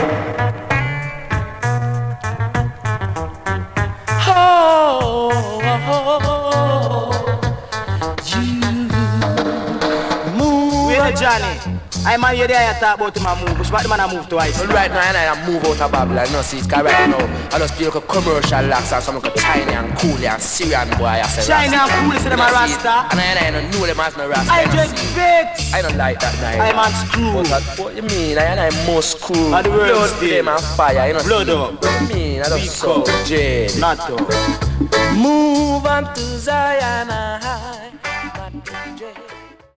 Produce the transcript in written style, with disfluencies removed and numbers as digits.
Johnny, I'm man here there talk about him a move, but the man a move twice. Well, right now I move out of Babylon, no see, cause right now I just feel like a commercial lax and some like a China and cool and Syrian boy I say China and cool, say them a Rasta. And I don't know them as no Rasta. I just bitch. I don't like that night. I'm on screw. What you mean? I most screw. And the world still them on fire, you know. Blood up. What you mean? I don't so jade. Not to. Move on to Zion.